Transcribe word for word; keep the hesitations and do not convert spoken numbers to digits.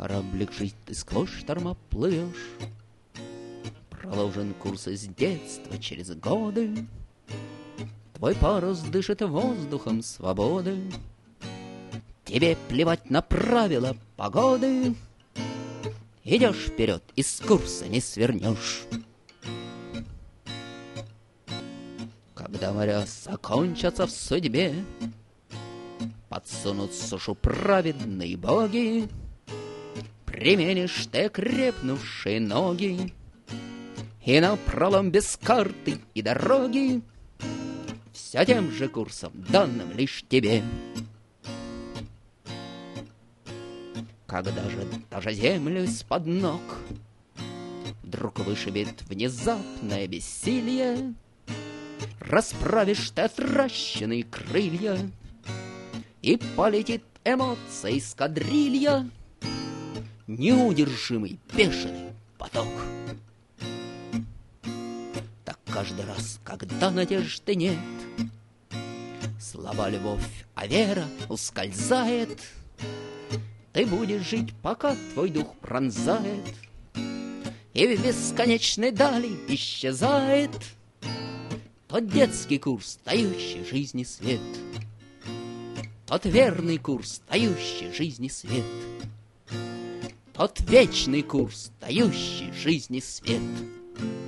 Кораблик жить ты сквозь шторма плывешь. Проложен курс из детства через годы. Твой парус дышит воздухом свободы. Тебе плевать на правила погоды. Идешь вперед, и с курса не свернешь. Когда моря закончатся в судьбе, подсунут сушу праведные боги, применишь ты крепнувшие ноги, и напролом без карты и дороги, все тем же курсом, данным лишь тебе. Когда же даже землю из-под ног вдруг вышибет внезапное бессилие, расправишь ты отращенные крылья, и полетит эмоция эскадрилья, неудержимый бешеный поток. Так каждый раз, когда надежды нет, слаба любовь, а вера ускользает, ты будешь жить, пока твой дух пронзает, и в бесконечной дали исчезает тот детский курс, дающий жизни свет, тот верный курс, дающий жизни свет, тот вечный курс, дающий жизни свет.